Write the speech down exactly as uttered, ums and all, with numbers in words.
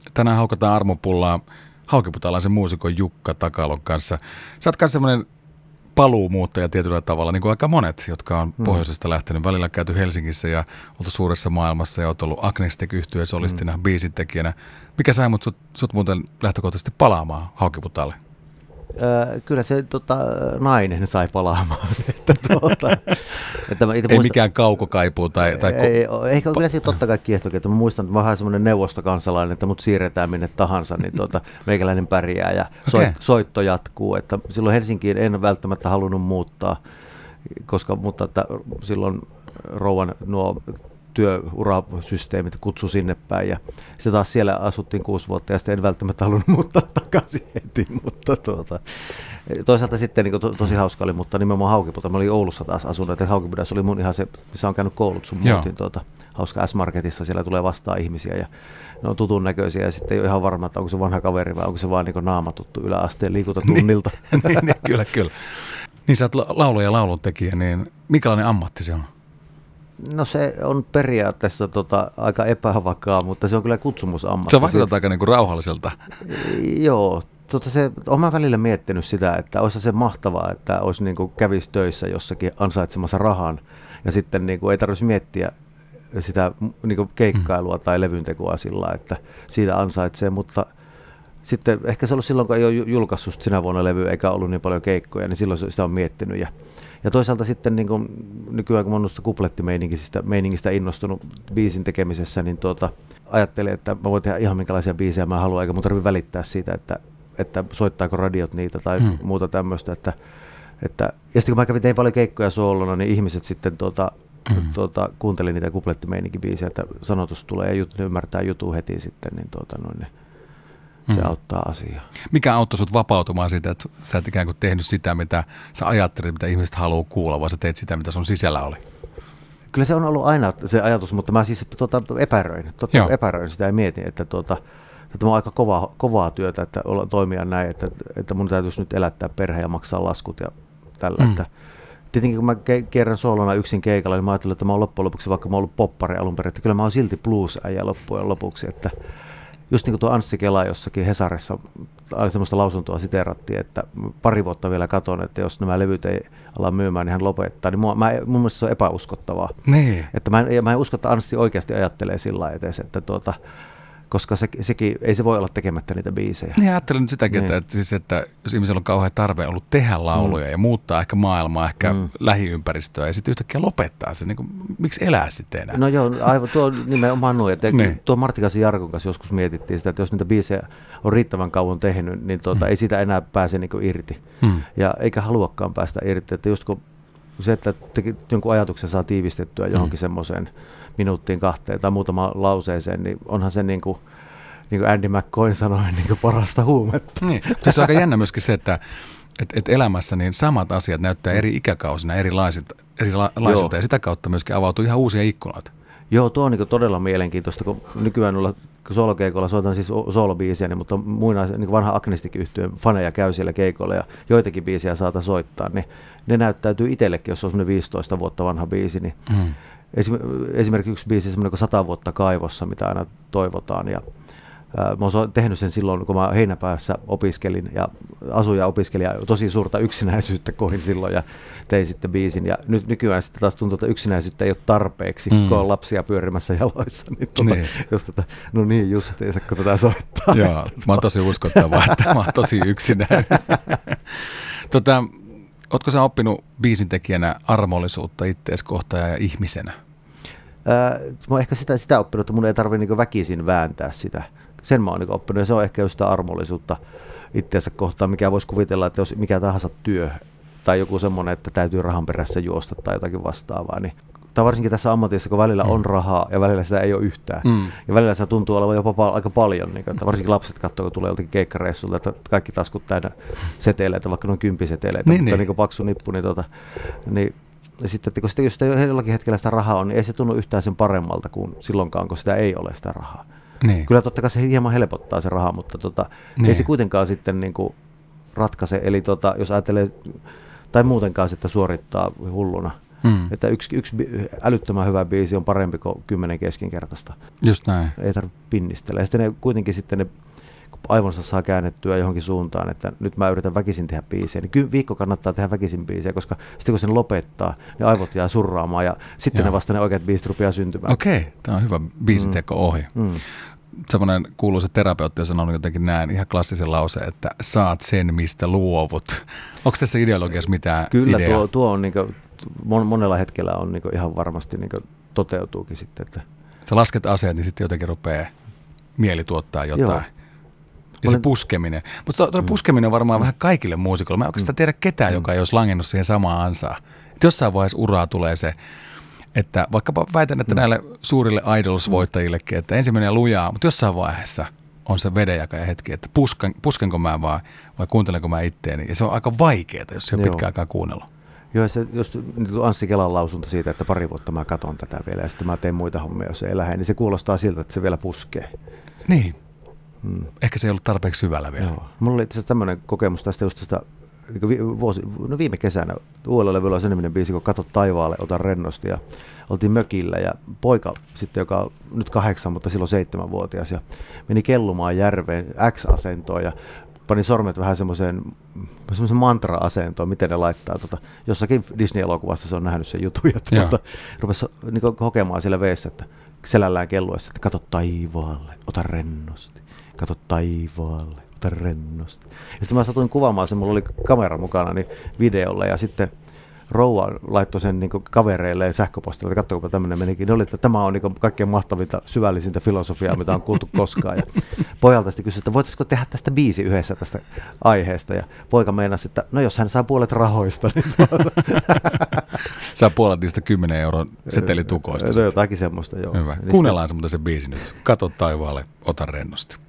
Tänään haukataan armopullaa haukiputalaisen muusikon Jukka Takalon kanssa. Sä oot myös semmoinen paluumuuttaja tietyllä tavalla, niin kuin aika monet, jotka on hmm. pohjoisesta lähtenyt. Välillä käyty Helsingissä ja oltu suuressa maailmassa ja oot ollut Agnestek-yhtyeen solistina, hmm. biisintekijänä. Mikä sai mut sut, sut muuten lähtökohtaisesti palaamaan haukiputalle? Öö, kyllä se tota, nainen sai palaamaan. että, tuota, että mä ei muistan, mikään kaukokaipuu tai... tai ei, ko- ei, eikä kyllä se totta kai kiehtokin, että mä muistan, että mä vähän semmoinen neuvostokansalainen, että mut siirretään minne tahansa, niin tuota, meikäläinen pärjää ja soit, okay. soitto jatkuu. Että silloin Helsinkiin en välttämättä halunnut muuttaa, koska mutta että silloin rouvan nuo työurasysteemit kutsu sinne päin ja sitten taas siellä asuttiin kuusi vuotta ja sitten en välttämättä halunnut muuttaa takaisin heti, mutta tuota, toisaalta sitten niin to, tosi hauska oli, mutta nimenomaan Haukiputa, mä olin Oulussa taas asunut, että Haukipudassa oli mun ihan se, missä on käynyt koulut sun muutin tuota, hauska S-Marketissa, siellä tulee vastaan ihmisiä ja ne on tutun näköisiä ja sitten ei ole ihan varma, että onko se vanha kaveri vai onko se vaan niin naamatuttu yläasteen liikuntatunnilta. niin, niin, kyllä, kyllä. Niin sä oot laulu- ja lauluntekijä, niin minkälainen ammatti se on? No se on periaatteessa tota, aika epävakaa, mutta se on kyllä kutsumusammatti. Se vaikuttaa aika niin kuin rauhalliselta. Joo, tota se, olen mä välillä miettinyt sitä, että olisi se mahtavaa, että olisi niin kuin kävisi töissä jossakin ansaitsemassa rahan ja sitten niin kuin ei tarvitsisi miettiä sitä niin kuin keikkailua mm. tai levyntekoa sillä, että siitä ansaitsee, mutta sitten ehkä se on ollut silloin, kun ei ole julkaissut sinä vuonna levyä eikä ollut niin paljon keikkoja, niin silloin sitä on miettinyt. Ja, ja toisaalta sitten niin kuin, nykyään, kun mä olen kuplettimeiningistä meiningistä innostunut biisin tekemisessä, niin tuota, ajattelin, että mä voin tehdä ihan minkälaisia biisejä mä haluan, eikä mun tarvitse välittää siitä, että, että soittaako radiot niitä tai hmm. muuta tämmöistä. Että, että, ja sitten kun mä kävin tein paljon keikkoja soolona, niin ihmiset sitten tuota, hmm. tuota, kuuntelin niitä kuplettimeininkibiisejä, että sanotus tulee ja jut, ne ymmärtää jutun heti sitten, niin tuota, noin, se auttaa asiaa. Mikä auttoi sut vapautumaan siitä, että sä et ikään kuin tehnyt sitä, mitä sä ajattelit, mitä ihmiset haluaa kuulla, vaan sä teet sitä, mitä sun sisällä oli? Kyllä se on ollut aina se ajatus, mutta mä siis tuota, epäröin. Totta epäröin sitä ja mietin, että, tuota, että tämä on aika kova, kovaa työtä, että olla, toimia näin, että, että mun täytyisi nyt elättää perhe ja maksaa laskut ja tällä. Mm. Että, tietenkin kun mä ke- kierrän soolona yksin keikalla, niin mä ajattelin, että mä oon loppujen lopuksi, vaikka mä oon ollut poppari alun perin, että kyllä mä oon silti blues-äijä loppujen lopuksi, että just niin kuin tuo Anssi Kela jossakin Hesarissa semmoista lausuntoa siteerattiin, että pari vuotta vielä katon, että jos nämä levyt ei ala myymään, niin hän lopettaa. Niin mua, mä, mun mielestä se on epäuskottavaa. Nee. Että mä, en, mä en usko, että Anssi oikeasti ajattelee sillä lailla edes, että tuota, koska se, sekin, ei se voi olla tekemättä niitä biisejä. Niin ajattelen nyt sitäkin, niin. että, siis, että jos ihmisellä on kauhean tarve ollut tehdä lauluja mm. ja muuttaa ehkä maailmaa, ehkä mm. lähiympäristöä ja sitten yhtäkkiä lopettaa se, niin kuin, miksi elää sitten enää? No joo, aivan tuo nimenomaan noin. Että niin. Tuo Marttikaisen Jarkon kanssa joskus mietittiin sitä, että jos niitä biisejä on riittävän kauan tehnyt, niin tuota, mm. ei sitä enää pääse niin kuin irti. Mm. Ja eikä haluakaan päästä irti. Että just kun se, että jonkun ajatuksen saa tiivistettyä johonkin mm. semmoiseen minuuttiin kahteen tai muutamaan lauseeseen, niin onhan se niin kuin, niin kuin Andy McCoy sanoi, niin kuin parasta huumetta. Niin, mutta se on aika jännä myöskin se, että et, et elämässä niin samat asiat näyttää eri ikäkausina erilaisilta, erilaisilta ja sitä kautta myöskin avautuu ihan uusia ikkunoita. Joo, tuo on niin todella mielenkiintoista, kun nykyään olla soolokeikoilla soitan siis soolobiisiä, niin, mutta muina niin vanha Agnestek-yhtyeen faneja käy siellä keikoilla ja joitakin biisiä saata soittaa, niin ne näyttäytyy itsellekin, jos on semmoinen viisitoista vuotta vanha biisi, niin mm. esimerkiksi yksi biisi semmoinen kuin sata vuotta kaivossa, mitä aina toivotaan. Ja, ää, mä oon tehnyt sen silloin, kun mä Heinäpäässä opiskelin ja asuin ja opiskelin ja tosi suurta yksinäisyyttä kohin silloin ja tein sitten biisin. Ja nyt nykyään sitten taas tuntuu, että yksinäisyyttä ei ole tarpeeksi, mm. kun on lapsia pyörimässä jaloissa. Niin tuota, niin. Just, että, no niin, justiinsa, kun tätä soittaa. Joo, mä oon tosi uskottavaa, että mä oon tosi yksinäinen. tota, Ootko sä oppinut biisintekijänä armollisuutta ittees kohtaan ja ihmisenä? Ää, mä oon ehkä sitä, sitä oppinut, että mun ei tarvitse niin väkisin vääntää sitä. Sen mä oon niin oppinut ja se on ehkä just sitä armollisuutta itteensä kohtaan, mikä voisi kuvitella, että jos mikä tahansa työ tai joku semmoinen, että täytyy rahan perässä juosta tai jotakin vastaavaa, niin tai varsinkin tässä ammatissa, kun välillä mm. on rahaa ja välillä sitä ei ole yhtään. Mm. Ja välillä se tuntuu olevan jopa pal- aika paljon. Niin, että varsinkin lapset katsoo, kun tulee joltakin keikkareissulta, että kaikki taskut täynnä seteleitä, vaikka noin kymppiseteleitä, niin, mutta niin. Niin paksu nippu. Niin, tota, niin, ja sitten, että kun sitä, jos sitä jollakin hetkellä sitä rahaa on, niin ei se tunnu yhtään sen paremmalta kuin silloinkaan, kun sitä ei ole sitä rahaa. Niin. Kyllä totta kai se hieman helpottaa se raha, mutta tota, niin. ei se kuitenkaan sitten niin kuin ratkaise. Eli tota, jos ajattelee, tai muutenkaan sitä suorittaa hulluna, Mm. Että yksi, yksi älyttömän hyvä biisi on parempi kuin kymmenen keskinkertaista. Just näin. Ei tarvitse pinnistellä. Ja sitten ne kuitenkin sitten ne aivonsa saa käännettyä johonkin suuntaan, että nyt mä yritän väkisin tehdä biisejä. Niin viikko kannattaa tehdä väkisin biisejä, koska sitten kun sen lopettaa, ne aivot jää surraamaan ja sitten Joo. ne vasta ne oikeat biisit rupeaa syntymään. Okei, okay. Tämä on hyvä biisiteko-ohi. Mm. Mm. Semmoinen kuuluisa terapeutti on sanonut jotenkin näin ihan klassisen lauseen, että saat sen, mistä luovut. Onko tässä ideologiassa mitään Kyllä, ideaa? tuo, tuo on niinku, monella hetkellä on niinku ihan varmasti niinku toteutuukin sitten. Että sä lasket aseet, niin sitten jotenkin rupeaa mieli tuottaa jotain. Joo. Ja se puskeminen. Mutta tuo, tuo mm. puskeminen on varmaan mm. vähän kaikille muusikoille. Mä en oikeastaan tiedä ketään, mm. joka ei olisi langennut siihen samaan ansaan. Et jossain vaiheessa uraa tulee se, että vaikkapa väitän, että mm. näille suurille Idols-voittajillekin, että ensin menee lujaa, mutta jossain vaiheessa on se vedenjakaja hetki, että pusken, puskenko mä vai, vai kuuntelenko mä itteeni. Ja se on aika vaikeaa, jos ei ole pitkään aikaa kuunnella. Joo, se, jos Anssi Kelan lausunto siitä, että pari vuotta mä katon tätä vielä ja sitten mä teen muita hommia, jos ei lähde, niin se kuulostaa siltä, että se vielä puskee. Niin. Hmm. Ehkä se ei ollut tarpeeksi syvällä vielä. Joo. Mulla oli itse tämmöinen kokemus tästä just tästä, niin vuosi, no viime kesänä uudella levyllä on sen niminen biisi, kun Kato taivaalle, ota rennosti, ja oltiin mökillä ja poika sitten, joka on nyt kahdeksan, mutta silloin seitsemänvuotias, ja meni kellumaan järveen X-asentoon ja pani sormet vähän semmoiseen semmoisen mantra-asentoon, miten ne laittaa. Tota, jossakin Disney-elokuvassa se on nähnyt sen jutun, ja tuota, rupesi niin hokemaan siellä veessä, että selällään kelluessa, että kato taivaalle, ota rennosti. Kato taivaalle, ota rennosti. Ja sitten mä satuin kuvaamaan sen, mulla oli kamera mukana niin videolla, ja sitten rouva laittoi sen niin kavereille sähköpostilla, että katsokaa tämmöinen menikin. Ne oli, että tämä on niin kaikkein mahtavinta, syvällisintä filosofiaa, mitä on kuultu koskaan. Ja pojalta sitten kysyi, että voitaisiko tehdä tästä biisi yhdessä tästä aiheesta. Ja poika meinasi, että no jos hän saa puolet rahoista. Niin saa puolet niistä kymmenen euron setelitukoista. No jotakin semmoista, joo. Hyvä. Kuunnellaan se, mutta se biisi nyt. Kato taivaalle, ota rennosti.